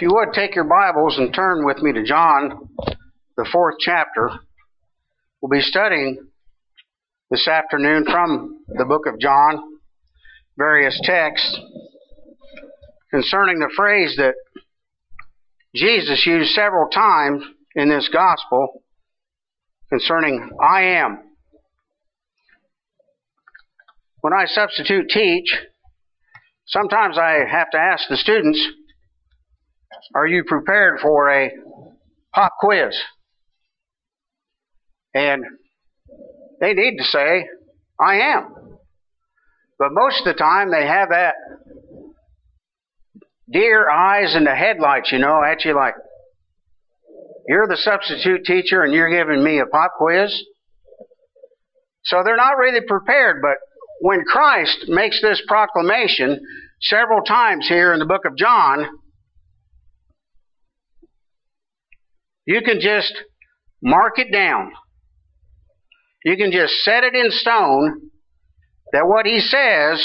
If you would, take your Bibles and turn with me to John, the 4th chapter. We'll be studying this afternoon from the book of John, various texts concerning the phrase that Jesus used several times in this gospel concerning I am. When I substitute teach, sometimes I have to ask the students, are you prepared for a pop quiz? And they need to say, I am. But most of the time they have that deer eyes in the headlights, at you like, you're the substitute teacher and you're giving me a pop quiz? So they're not really prepared, but when Christ makes this proclamation several times here in the book of John, you can just mark it down. You can just set it in stone that what he says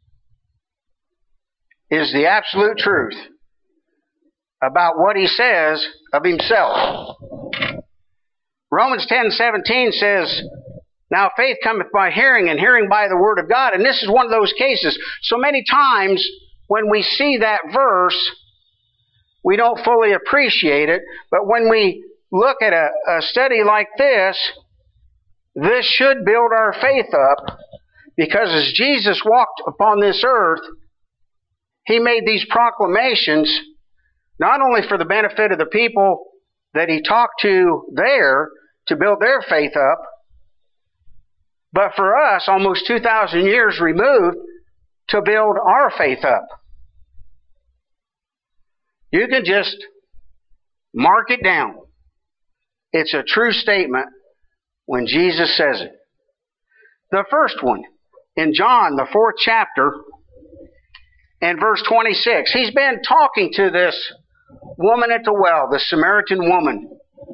is the absolute truth about what he says of himself. Romans 10:17 says, now faith cometh by hearing, and hearing by the word of God. And this is one of those cases. So many times when we see that verse, we don't fully appreciate it. But when we look at a study like this should build our faith up, because as Jesus walked upon this earth, he made these proclamations not only for the benefit of the people that he talked to there to build their faith up, but for us, almost 2,000 years removed, to build our faith up. You can just mark it down. It's a true statement when Jesus says it. The first one, in John, the 4th chapter, and verse 26. He's been talking to this woman at the well, the Samaritan woman.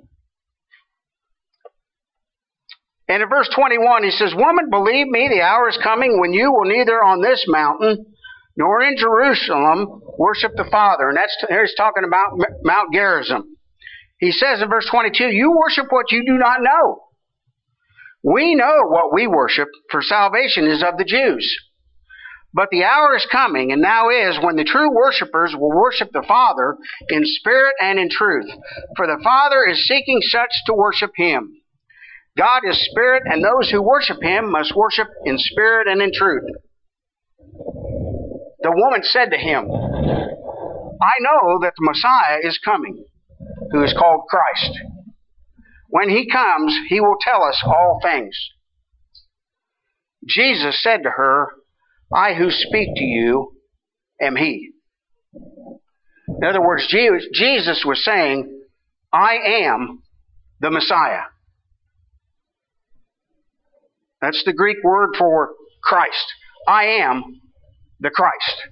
And in verse 21, he says, woman, believe me, the hour is coming when you will neither on this mountain nor in Jerusalem worship the Father. And here he's talking about Mount Gerizim. He says in verse 22, you worship what you do not know. We know what we worship, for salvation is of the Jews. But the hour is coming, and now is, when the true worshipers will worship the Father in spirit and in truth. For the Father is seeking such to worship him. God is spirit, and those who worship him must worship in spirit and in truth. The woman said to him, I know that the Messiah is coming, who is called Christ. When he comes, he will tell us all things. Jesus said to her, I who speak to you am he. In other words, Jesus was saying, I am the Messiah. That's the Greek word for Christ. I am the Christ.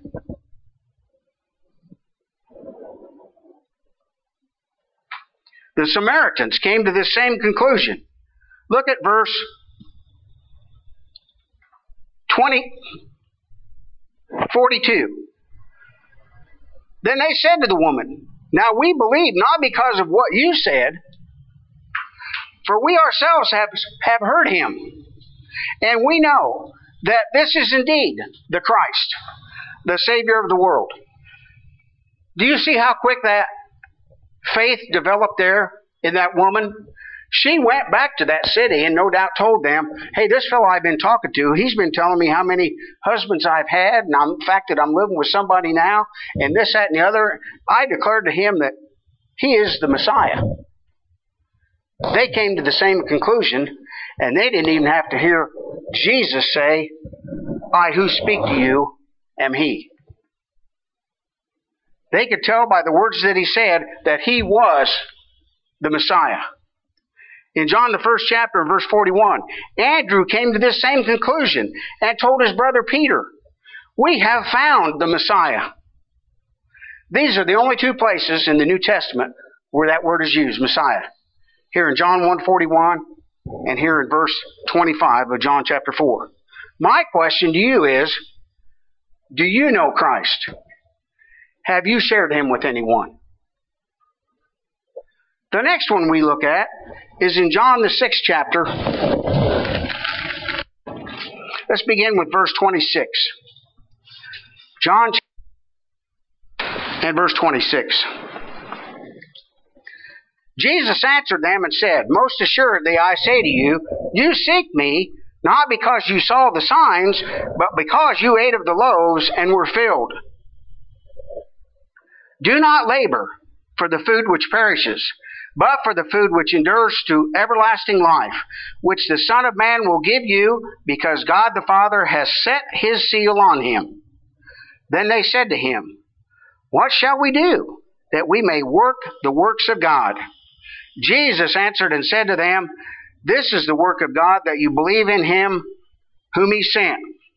The Samaritans came to this same conclusion. Look at verse 42. Then they said to the woman, now we believe not because of what you said, for we ourselves have heard him. And we know that this is indeed the Christ, the Savior of the world. Do you see how quick that faith developed there in that woman? She went back to that city and no doubt told them, hey, this fellow I've been talking to, he's been telling me how many husbands I've had, and the fact that I'm living with somebody now, and this, that, and the other. I declared to him that he is the Messiah. They came to the same conclusion, and they didn't even have to hear Jesus say, I who speak to you am he. They could tell by the words that he said that he was the Messiah. In John, the 1st chapter, verse 41, Andrew came to this same conclusion and told his brother Peter, we have found the Messiah. These are the only two places in the New Testament where that word is used, Messiah. Here in John 1:41 and here in verse 25 of John chapter 4. My question to you is, do you know Christ? Have you shared him with anyone? The next one we look at is in John the 6th chapter. Let's begin with verse 26. John and verse 26. Jesus answered them and said, Most assuredly I say to you, you seek me, not because you saw the signs, but because you ate of the loaves and were filled. Do not labor for the food which perishes, but for the food which endures to everlasting life, which the Son of Man will give you, because God the Father has set his seal on him. Then they said to him, What shall we do, that we may work the works of God? Jesus answered and said to them, This is the work of God, that you believe in him whom he sent.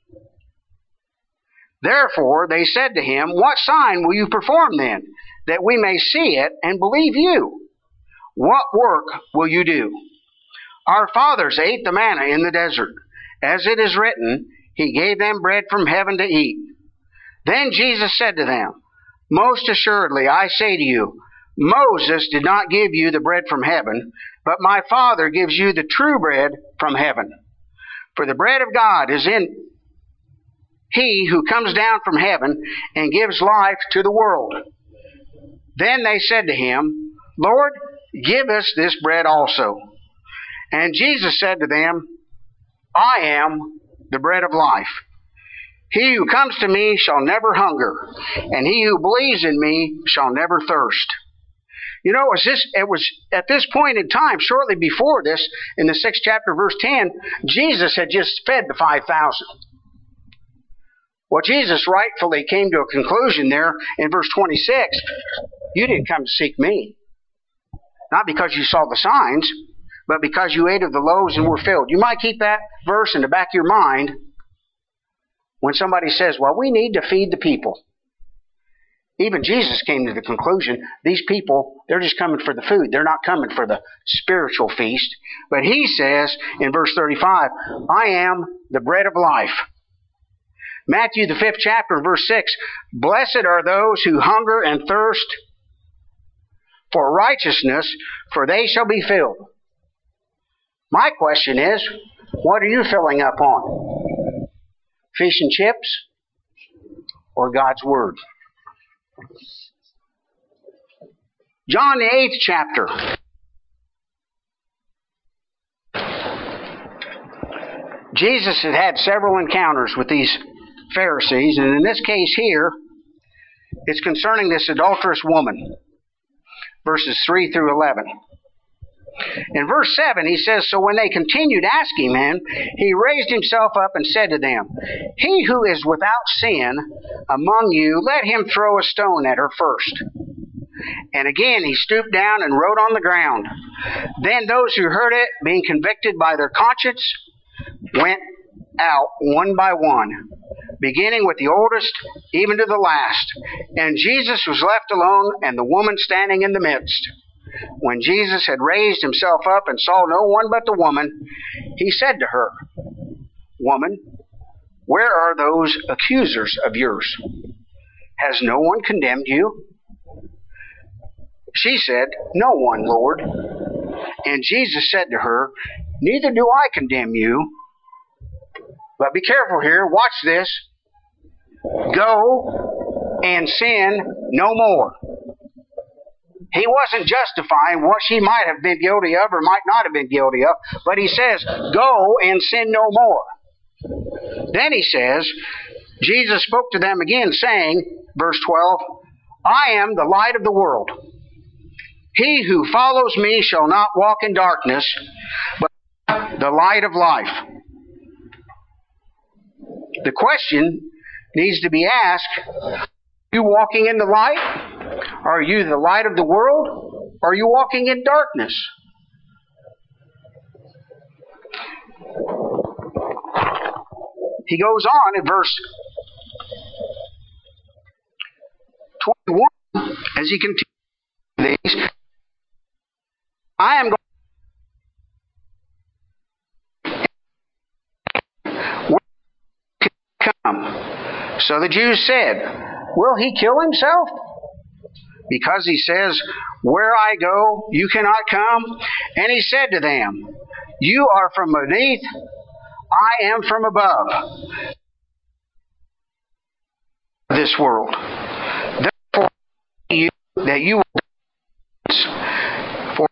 Therefore they said to him, What sign will you perform then, that we may see it and believe you? What work will you do? Our fathers ate the manna in the desert. As it is written, he gave them bread from heaven to eat. Then Jesus said to them, Most assuredly I say to you, Moses did not give you the bread from heaven, but my Father gives you the true bread from heaven. For the bread of God is in he who comes down from heaven and gives life to the world. Then they said to him, Lord, give us this bread also. And Jesus said to them, I am the bread of life. He who comes to me shall never hunger, and he who believes in me shall never thirst. You know, it was at this point in time, shortly before this, in the 6th chapter, verse 10, Jesus had just fed the 5,000. Well, Jesus rightfully came to a conclusion there in verse 26. You didn't come to seek me. Not because you saw the signs, but because you ate of the loaves and were filled. You might keep that verse in the back of your mind when somebody says, well, we need to feed the people. Even Jesus came to the conclusion, these people, they're just coming for the food. They're not coming for the spiritual feast. But he says in verse 35, I am the bread of life. Matthew the 5th chapter, verse 6, Blessed are those who hunger and thirst for righteousness, for they shall be filled. My question is, what are you filling up on? Fish and chips or God's Word? John the 8th chapter. Jesus had several encounters with these Pharisees, and in this case here, it's concerning this adulterous woman, verses 3 through 11. In verse 7, he says, So when they continued asking him, he raised himself up and said to them, He who is without sin among you, let him throw a stone at her first. And again he stooped down and wrote on the ground. Then those who heard it, being convicted by their conscience, went out one by one, beginning with the oldest, even to the last. And Jesus was left alone, and the woman standing in the midst. When Jesus had raised himself up and saw no one but the woman, he said to her, Woman, where are those accusers of yours? Has no one condemned you? She said, No one, Lord. And Jesus said to her, Neither do I condemn you. But be careful here. Watch this. Go and sin no more. He wasn't justifying what she might have been guilty of or might not have been guilty of, but he says, go and sin no more. Then he says, Jesus spoke to them again, saying, verse 12, I am the light of the world. He who follows me shall not walk in darkness, but the light of life. The question needs to be asked, are you walking in the light? Are you the light of the world? Or are you walking in darkness? He goes on in verse 21, as he continues these, I am going to come. So the Jews said, will he kill himself? because he says, where I go, you cannot come. And he said to them, you are from beneath, I am from above this world. Therefore, you that you will for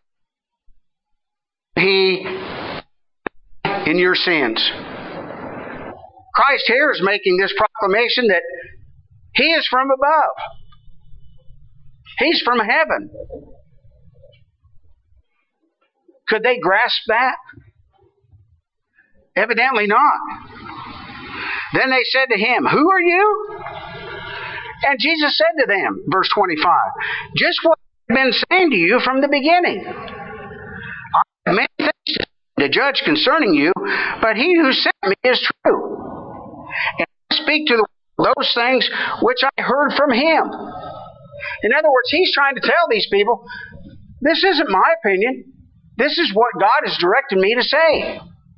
he in your sins. Christ here is making this proclamation that he is from above. He's from heaven. Could they grasp that? Evidently not. Then they said to him, who are you? And Jesus said to them, verse 25, just what I've been saying to you from the beginning. I have many things to judge concerning you, but he who sent me is true. And I speak to those things which I heard from him. In other words, he's trying to tell these people, this isn't my opinion. This is what God has directed me to say.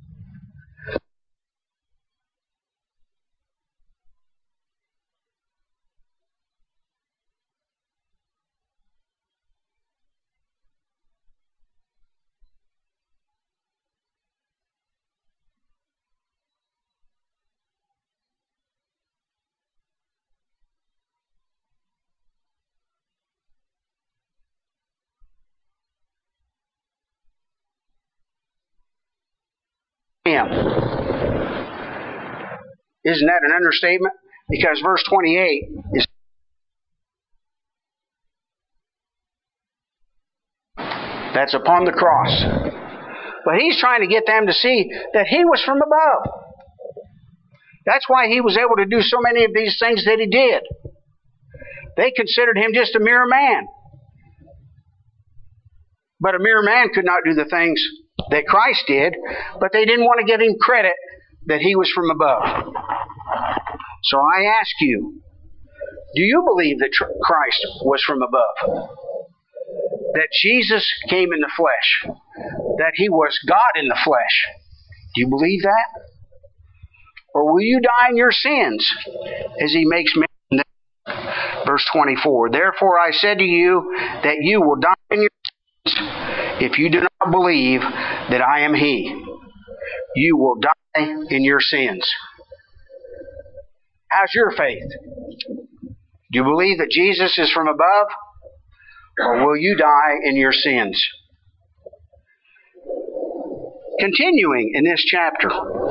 Him. Isn't that an understatement? Because verse 28 is that's upon the cross. But he's trying to get them to see that he was from above. That's why he was able to do so many of these things that he did. They considered him just a mere man. But a mere man could not do the things that Christ did, but they didn't want to give him credit that he was from above. So I ask you, do you believe that Christ was from above? That Jesus came in the flesh? That he was God in the flesh? Do you believe that? Or will you die in your sins? As he makes mention of verse 24. Therefore I said to you that you will die in your sins if you do not believe that I am he. You will die in your sins. How's your faith? Do you believe that Jesus is from above? Or will you die in your sins? Continuing in this chapter,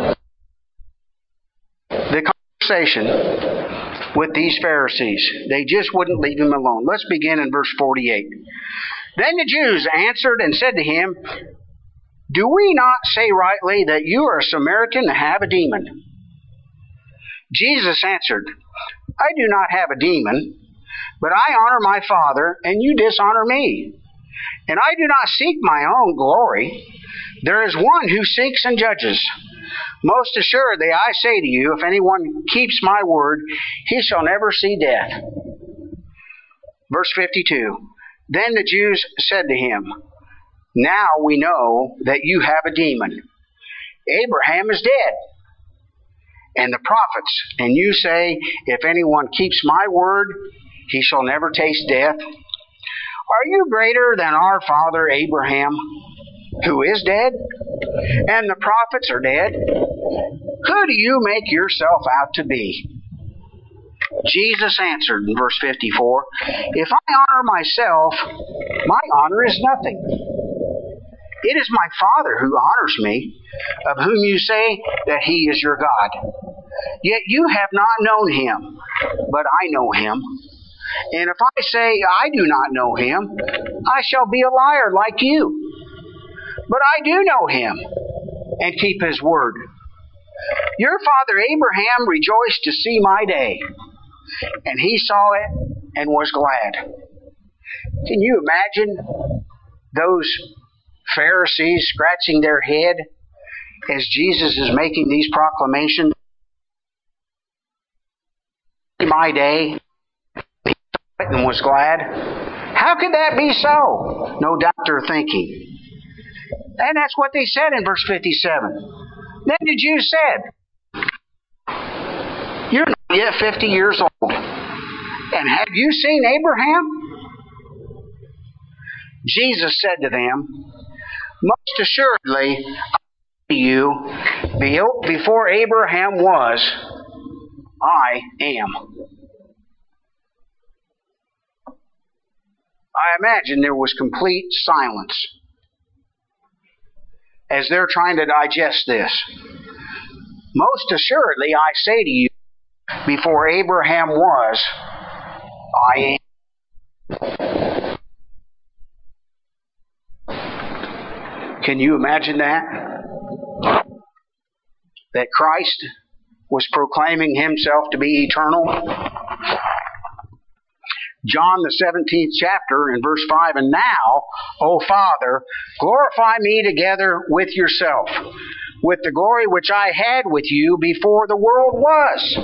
the conversation with these Pharisees. They just wouldn't leave him alone. Let's begin in verse 48. Then the Jews answered and said to him, do we not say rightly that you are a Samaritan and have a demon? Jesus answered, I do not have a demon, but I honor my Father, and you dishonor me. And I do not seek my own glory. There is one who seeks and judges. Most assuredly, I say to you, if anyone keeps my word, he shall never see death. Verse 52. Then the Jews said to him, now we know that you have a demon. Abraham is dead, and the prophets, and you say, if anyone keeps my word, he shall never taste death. Are you greater than our father Abraham, who is dead, and the prophets are dead? Who do you make yourself out to be? Jesus answered in verse 54, if I honor myself, my honor is nothing. It is my Father who honors me, of whom you say that he is your God. Yet you have not known him, but I know him. And if I say I do not know him, I shall be a liar like you. But I do know him, and keep his word. Your father Abraham rejoiced to see my day, and he saw it and was glad. Can you imagine those Pharisees scratching their head as Jesus is making these proclamations? My day, he saw it and was glad. How could that be so? No doubt they're thinking. And that's what they said in verse 57. Then the Jews said, you're not yet 50 years old, and have you seen Abraham? Jesus said to them, most assuredly, I say to you, before Abraham was, I am. I imagine there was complete silence as they're trying to digest this. Most assuredly, I say to you, before Abraham was, I am. Can you imagine that? That Christ was proclaiming himself to be eternal? John the 17th chapter in verse 5, and now, O Father, glorify me together with yourself, with the glory which I had with you before the world was.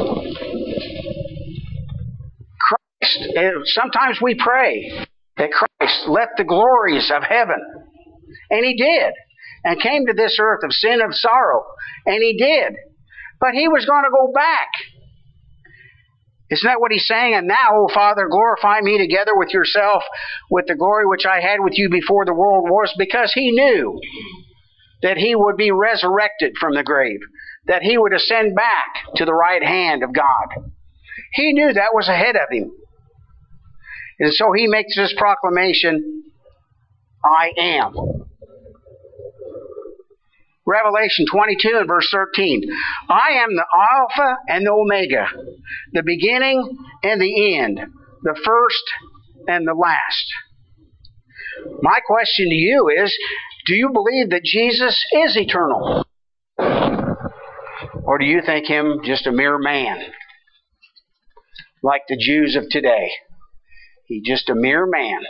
Christ, sometimes we pray that Christ left the glories of heaven, and he did, and came to this earth of sin, of sorrow, and he did. But he was going to go back. Isn't that what he's saying? And now, O Father, glorify me together with yourself, with the glory which I had with you before the world was, because he knew that he would be resurrected from the grave, that he would ascend back to the right hand of God. He knew that was ahead of him. And so he makes this proclamation, I am. Revelation 22 and verse 13. I am the Alpha and the Omega, the beginning and the end, the first and the last. My question to you is, do you believe that Jesus is eternal? Or do you think him just a mere man? Like the Jews of today. He's just a mere man.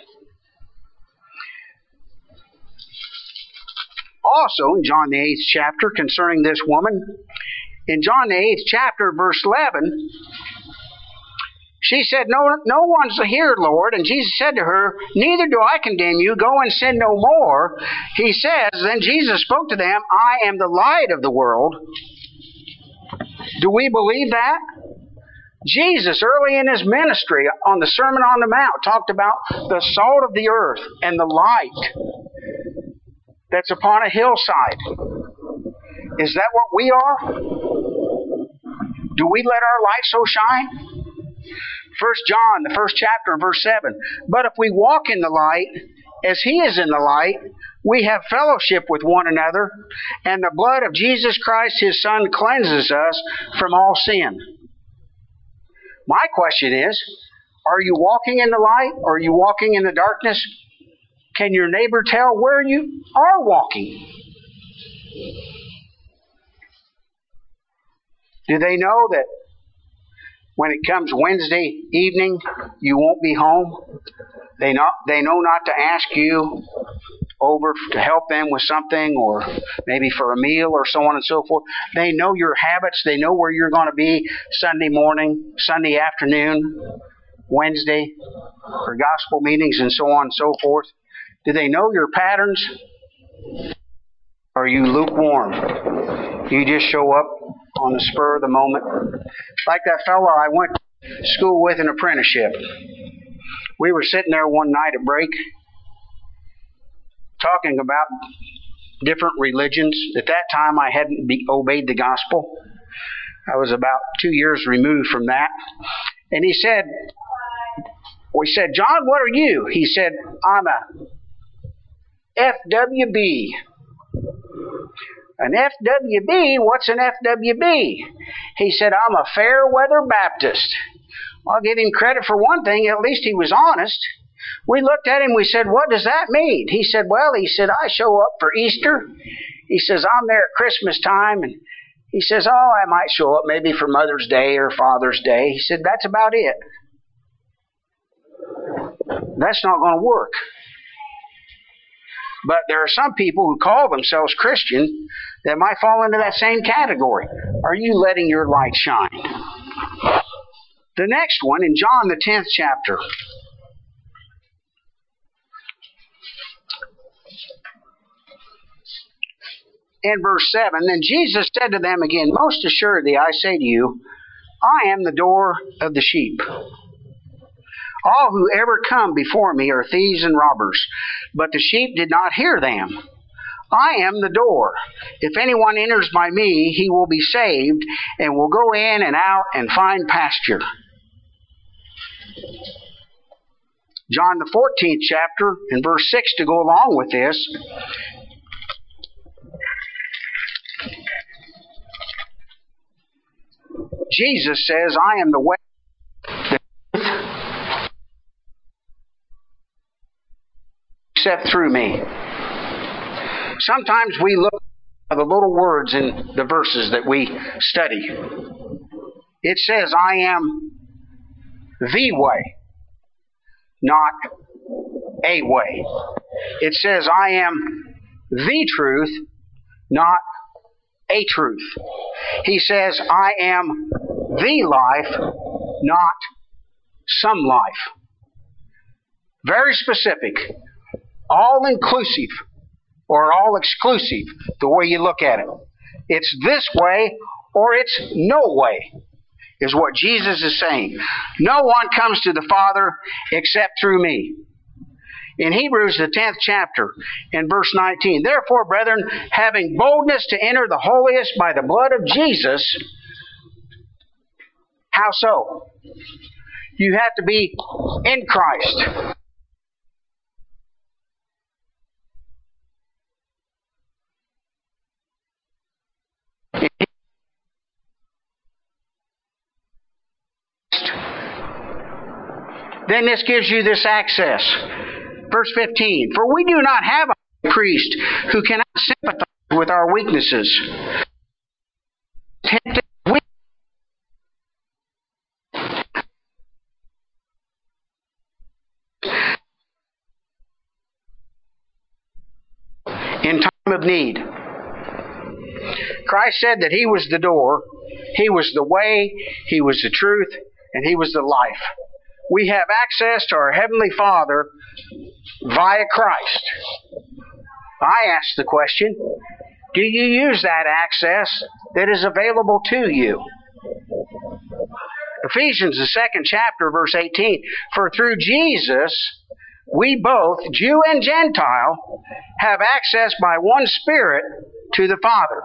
Also, in John the 8th chapter, concerning this woman, in John the 8th chapter, verse 11, she said, No one's here, Lord. And Jesus said to her, Neither do I condemn you. Go and sin no more. He says, Then Jesus spoke to them, I am the light of the world. Do we believe that? Jesus, early in his ministry, on the Sermon on the Mount, talked about the salt of the earth and the light that's upon a hillside. Is that what we are? Do we let our light so shine? 1 John, the first chapter, verse 7. But if we walk in the light, as he is in the light, we have fellowship with one another, and the blood of Jesus Christ, his Son, cleanses us from all sin. My question is, are you walking in the light, or are you walking in the darkness? Can your neighbor tell where you are walking? Do they know that when it comes Wednesday evening, you won't be home? They know not to ask you over to help them with something, or maybe for a meal or so on and so forth. They know your habits. They know where you're going to be Sunday morning, Sunday afternoon, Wednesday, for gospel meetings and so on and so forth. Do they know your patterns? Or are you lukewarm? You just show up on the spur of the moment? Like that fellow I went to school with in apprenticeship. We were sitting there one night at break talking about different religions. At that time, I hadn't obeyed the gospel. I was about 2 years removed from that. And we said, John, what are you? He said, I'm a FWB. An FWB? What's an FWB? He said, I'm a fair weather Baptist. I'll give him credit for one thing. At least he was honest. We looked at him. We said, what does that mean? He said, I show up for Easter. He says, I'm there at Christmas time. And he says, I might show up maybe for Mother's Day or Father's Day. He said, that's about it. That's not going to work. But there are some people who call themselves Christian that might fall into that same category. Are you letting your light shine? The next one, in John the 10th chapter. In verse 7, Then Jesus said to them again, Most assuredly I say to you, I am the door of the sheep. All who ever come before me are thieves and robbers, but the sheep did not hear them. I am the door. If anyone enters by me, he will be saved and will go in and out and find pasture. John the 14th chapter and verse 6 to go along with this. Jesus says, I am the way, the truth, except through me. Sometimes we look at the little words in the verses that we study. It says, I am the way, not a way. It says, I am the truth, not a truth. He says, I am the life, not some life. Very specific, all inclusive, or all exclusive, the way you look at it. It's this way, or it's no way, is what Jesus is saying. No one comes to the Father except through me. In Hebrews, the 10th chapter, in verse 19, therefore, brethren, having boldness to enter the holiest by the blood of Jesus, how so? You have to be in Christ. Then this gives you this access. Verse 15, for we do not have a priest who cannot sympathize with our weaknesses. In time of need. Christ said that He was the door, He was the way, He was the truth, and He was the life. We have access to our Heavenly Father via Christ. I ask the question, do you use that access that is available to you? Ephesians, the 2nd chapter, verse 18, for through Jesus, we both, Jew and Gentile, have access by one Spirit to the Father.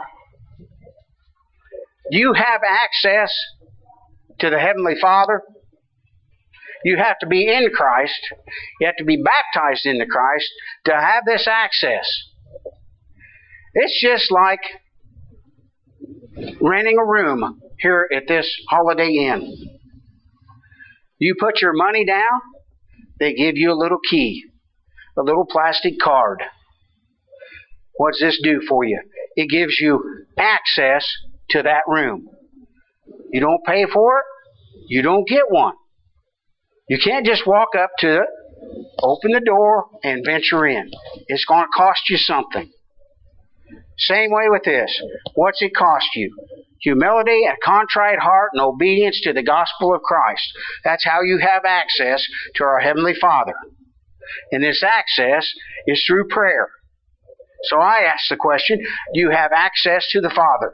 Do you have access to the Heavenly Father? You have to be in Christ. You have to be baptized into Christ to have this access. It's just like renting a room here at this Holiday Inn. You put your money down, they give you a little key, a little plastic card. What does this do for you? It gives you access to that room. You don't pay for it, you don't get one. You can't just walk up to it, open the door, and venture in. It's going to cost you something. Same way with this. What's it cost you? Humility, a contrite heart, and obedience to the gospel of Christ. That's how you have access to our Heavenly Father. And this access is through prayer. So I ask the question, do you have access to the Father?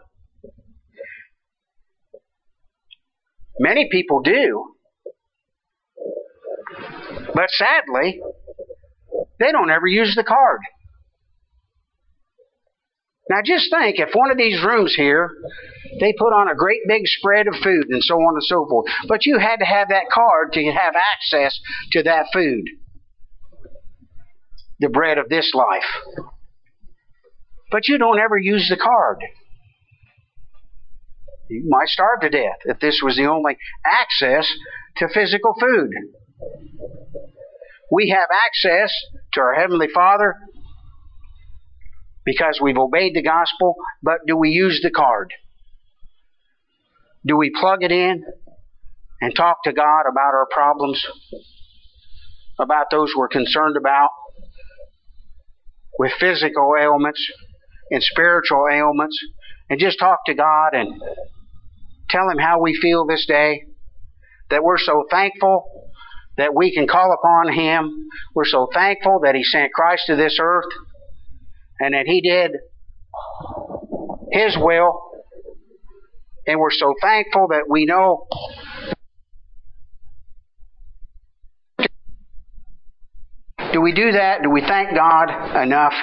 Many people do. But sadly, they don't ever use the card. Now just think, if one of these rooms here, they put on a great big spread of food and so on and so forth, but you had to have that card to have access to that food. The bread of this life. But you don't ever use the card. You might starve to death if this was the only access to physical food. We have access to our Heavenly Father because we've obeyed the gospel, but do we use the card? Do we plug it in and talk to God about our problems, about those we're concerned about, with physical ailments and spiritual ailments, and just talk to God and tell Him how we feel this day, that we're so thankful that we can call upon Him. We're so thankful that He sent Christ to this earth and that He did His will. And we're so thankful that we know we do that? Do we thank God enough?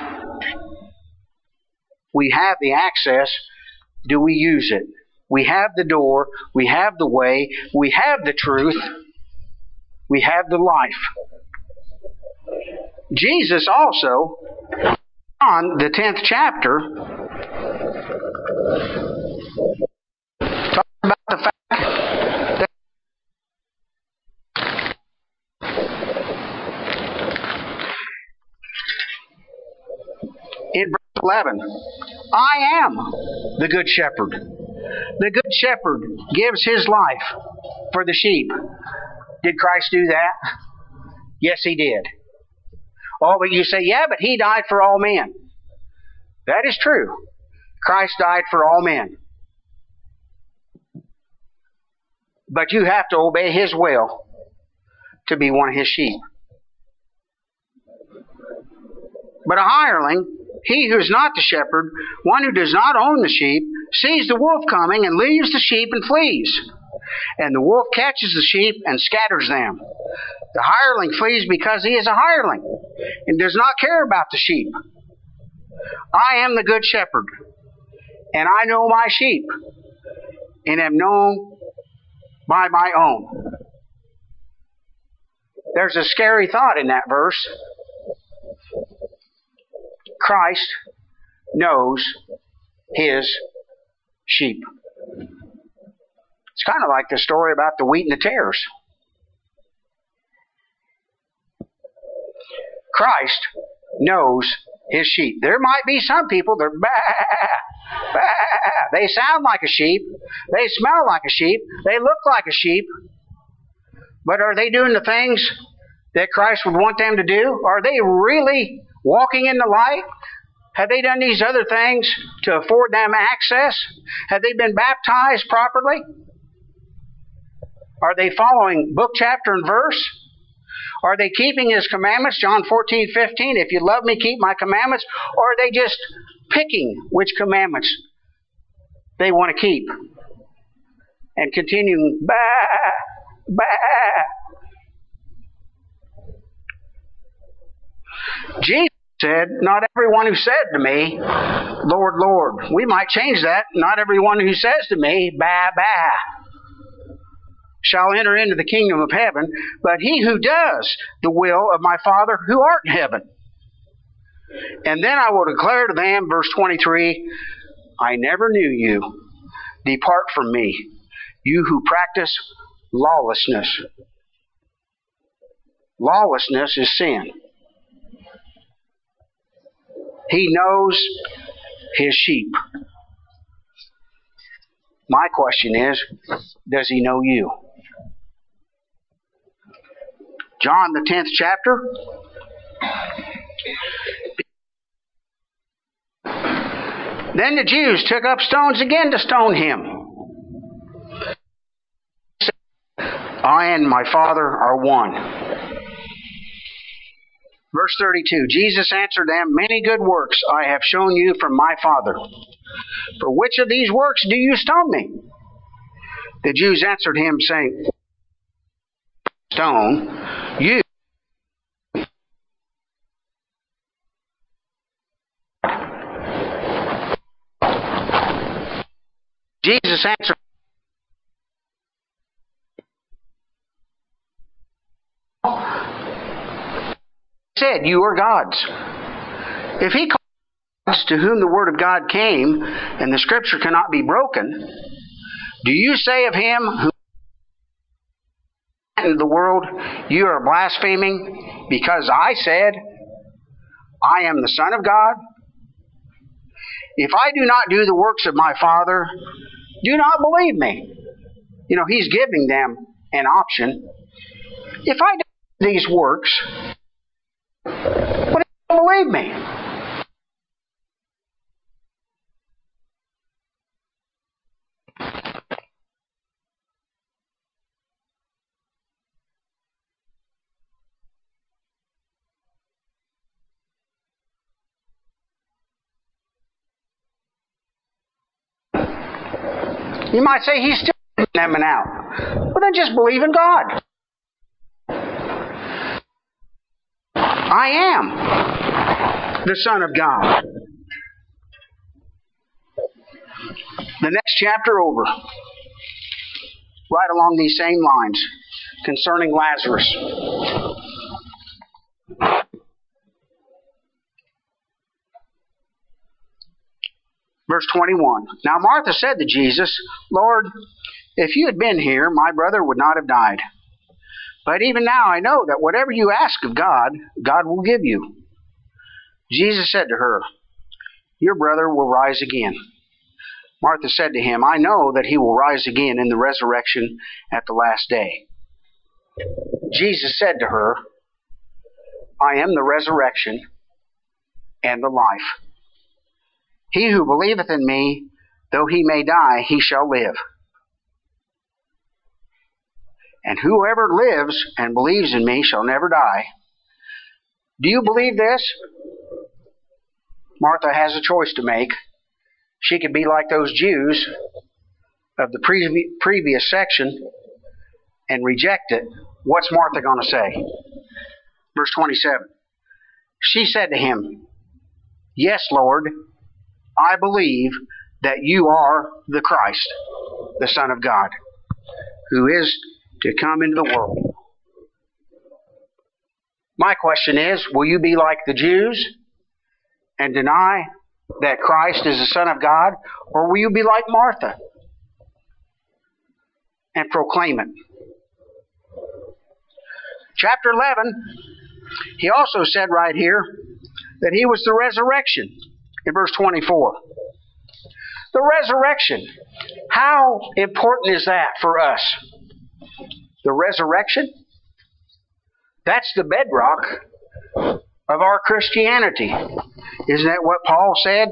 We have the access. Do we use it? We have the door. We have the way. We have the truth. We have the life. Jesus also, on the 10th chapter, talks about the fact that in verse 11, I am the good shepherd. The good shepherd gives his life for the sheep. Did Christ do that? Yes, he did. Oh, but you say, yeah, but he died for all men. That is true. Christ died for all men. But you have to obey his will to be one of his sheep. But a hireling, he who is not the shepherd, one who does not own the sheep, sees the wolf coming and leaves the sheep and flees. And the wolf catches the sheep and scatters them. The hireling flees because he is a hireling and does not care about the sheep. I am the good shepherd, and I know my sheep, and am known by my own. There's a scary thought in that verse. Christ knows his sheep. It's kind of like the story about the wheat and the tares. Christ knows his sheep. There might be some people that are bah, bah. They sound like a sheep. They smell like a sheep. They look like a sheep. But are they doing the things that Christ would want them to do? Are they really walking in the light? Have they done these other things to afford them access? Have they been baptized properly? Are they following book, chapter, and verse? Are they keeping his commandments? John 14:15, if you love me, keep my commandments. Or are they just picking which commandments they want to keep? And continuing, bah, bah. Jesus said, not everyone who said to me, Lord, Lord. We might change that. Not everyone who says to me, bah, bah, shall enter into the kingdom of heaven, but he who does the will of my Father who art in heaven. And then I will declare to them, verse 23, I never knew you. Depart from me, you who practice lawlessness. Lawlessness is sin. He knows his sheep. My question is, does he know you? John, the 10th chapter. Then the Jews took up stones again to stone him. I and my Father are one. Verse 32, Jesus answered them, many good works I have shown you from my Father. For which of these works do you stone me? The Jews answered him, saying, stone, you. Jesus answered, said, you are gods. If he calls gods to whom the word of God came, and the scripture cannot be broken, do you say of him who in the world, you are blaspheming because I said, I am the Son of God? If I do not do the works of my Father, do not believe me. You know, he's giving them an option. If I do these works, what do you believe me? You might say he's still them out. Well, then just believe in God. I am the Son of God. The next chapter over, right along these same lines, concerning Lazarus. Verse 21. Now Martha said to Jesus, Lord, if you had been here, my brother would not have died. But even now I know that whatever you ask of God, God will give you. Jesus said to her, your brother will rise again. Martha said to him, I know that he will rise again in the resurrection at the last day. Jesus said to her, I am the resurrection and the life. He who believeth in me, though he may die, he shall live. And whoever lives and believes in me shall never die. Do you believe this? Martha has a choice to make. She could be like those Jews of the previous section and reject it. What's Martha going to say? Verse 27. She said to him, yes, Lord, I believe that you are the Christ, the Son of God, who is to come into the world. My question is, will you be like the Jews and deny that Christ is the Son of God, or will you be like Martha and proclaim it? Chapter 11, he also said right here that he was the resurrection in verse 24. The resurrection. How important is that for us? The resurrection? That's the bedrock of our Christianity. Isn't that what Paul said?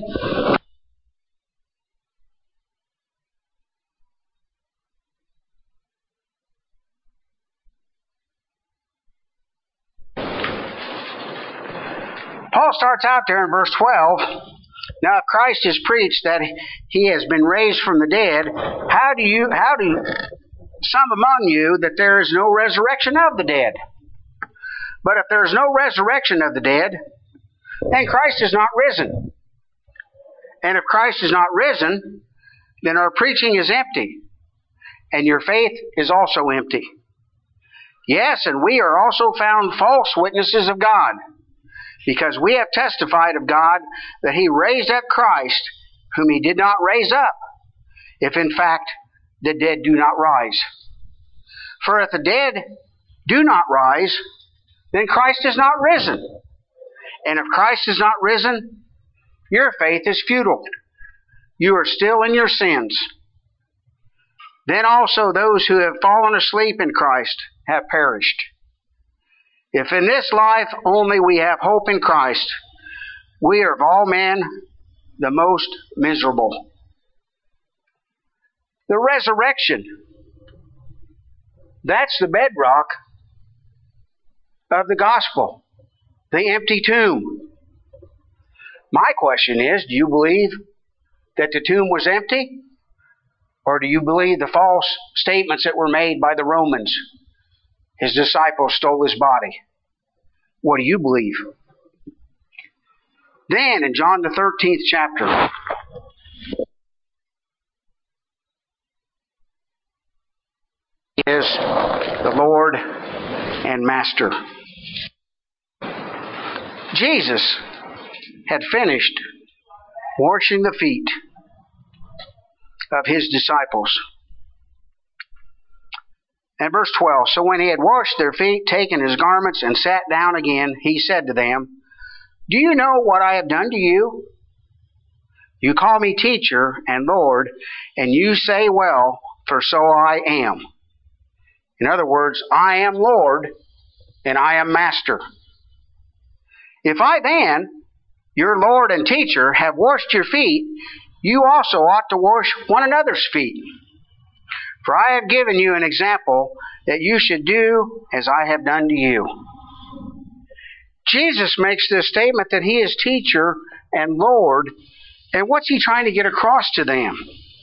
Paul starts out there in verse 12. Now, if Christ is preached that he has been raised from the dead, how do some among you that there is no resurrection of the dead? But if there is no resurrection of the dead, then Christ is not risen. And if Christ is not risen, then our preaching is empty, and your faith is also empty. Yes, and we are also found false witnesses of God, because we have testified of God that he raised up Christ, whom he did not raise up, if in fact the dead do not rise. For if the dead do not rise, then Christ is not risen. And if Christ is not risen, your faith is futile. You are still in your sins. Then also those who have fallen asleep in Christ have perished. If in this life only we have hope in Christ, we are of all men the most miserable. The resurrection, that's the bedrock of the gospel. The empty tomb. My question is, do you believe that the tomb was empty? Or do you believe the false statements that were made by the Romans? His disciples stole his body. What do you believe? Then in John the 13th chapter, is the Lord and Master. Jesus had finished washing the feet of his disciples. And verse 12, so when he had washed their feet, taken his garments, and sat down again, he said to them, do you know what I have done to you? You call me teacher and Lord, and you say, well, for so I am. In other words, I am Lord, and I am Master. If I then, your Lord and teacher, have washed your feet, you also ought to wash one another's feet. For I have given you an example that you should do as I have done to you. Jesus makes this statement that he is teacher and Lord, and what's he trying to get across to them?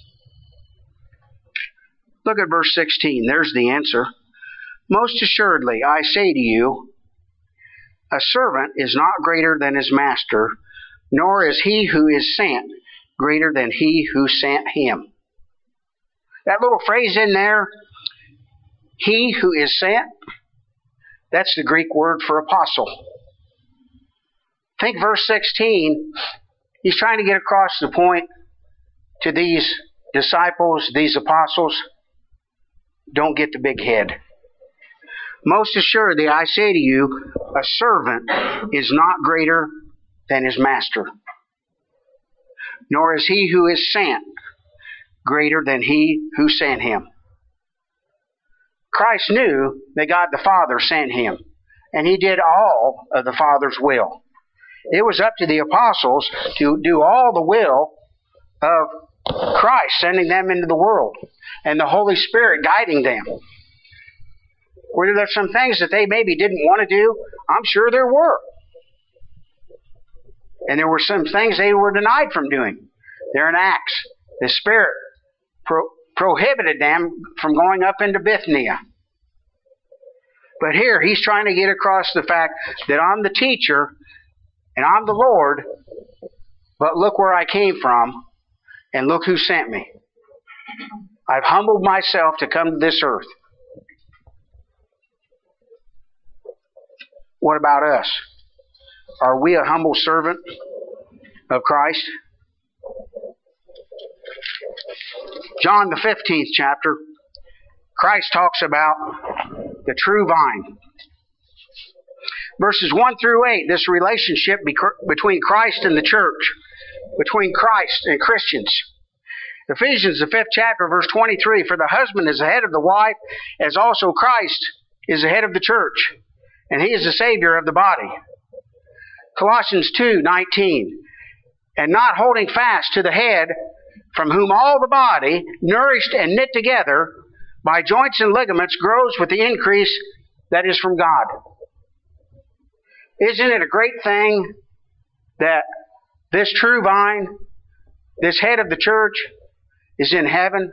Look at verse 16. There's the answer. Most assuredly, I say to you, A servant is not greater than his master, nor is he who is sent greater than he who sent him. That little phrase in there, he who is sent, that's the Greek word for apostle. Think verse 16, he's trying to get across the point to these disciples, these apostles. Don't get the big head. Most assuredly, I say to you, a servant is not greater than his master, nor is he who is sent greater than he who sent him. Christ knew that God the Father sent him, and he did all of the Father's will. It was up to the apostles to do all the will of Christ, sending them into the world, and the Holy Spirit guiding them. Were there some things that they maybe didn't want to do? I'm sure there were. And there were some things they were denied from doing. There in Acts, the Spirit prohibited them from going up into Bithynia. But here, he's trying to get across the fact that I'm the teacher and I'm the Lord, but look where I came from and look who sent me. I've humbled myself to come to this earth. What about us? Are we a humble servant of Christ? John the 15th chapter, Christ talks about the true vine. Verses 1 through 8, this relationship between Christ and the church, between Christ and Christians. Ephesians the 5th chapter, verse 23, for the husband is the head of the wife, as also Christ is the head of the church, and he is the Savior of the body. Colossians 2:19, and not holding fast to the head, from whom all the body, nourished and knit together by joints and ligaments, grows with the increase that is from God. Isn't it a great thing that this true vine, this head of the church, is in heaven,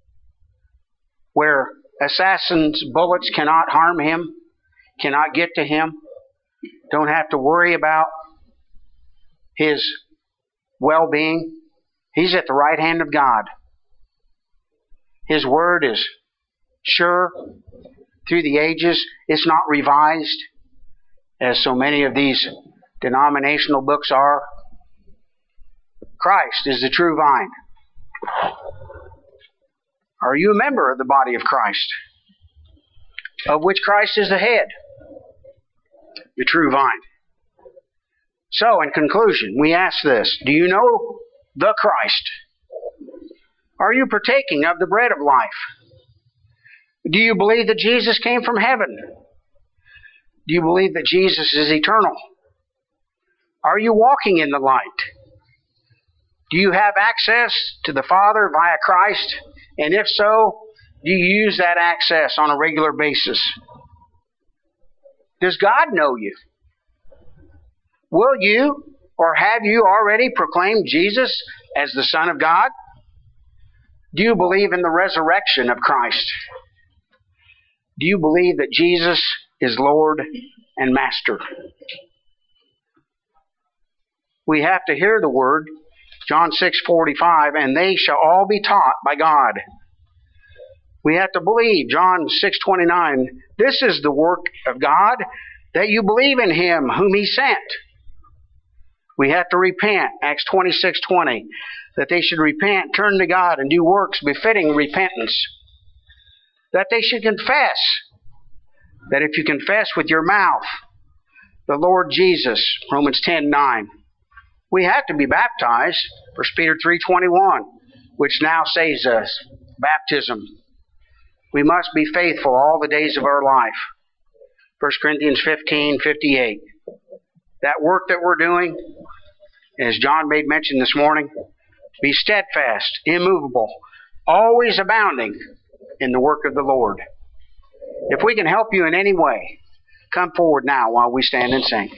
where assassins' bullets cannot harm him, cannot get to him, don't have to worry about his well-being. He's at the right hand of God. His word is sure through the ages. It's not revised, as so many of these denominational books are. Christ is the true vine. Are you a member of the body of Christ, of which Christ is the head, the true vine? So, in conclusion, we ask this: do you know the Christ? Are you partaking of the bread of life? Do you believe that Jesus came from heaven? Do you believe that Jesus is eternal? Are you walking in the light? Do you have access to the Father via Christ? And if so, do you use that access on a regular basis? Does God know you? Will you, or have you already proclaimed Jesus as the Son of God? Do you believe in the resurrection of Christ? Do you believe that Jesus is Lord and Master? We have to hear the word, John 6:45, and they shall all be taught by God. We have to believe, John 6:29, this is the work of God, that you believe in Him whom He sent. We have to repent, Acts 26:20, that they should repent, turn to God, and do works befitting repentance. That they should confess, that if you confess with your mouth the Lord Jesus, Romans 10:9. We have to be baptized, 1 Peter 3:21, which now saves us, baptism. We must be faithful all the days of our life, 1 Corinthians 15:58. That work that we're doing, as John made mention this morning, be steadfast, immovable, always abounding in the work of the Lord. If we can help you in any way, come forward now while we stand and sing.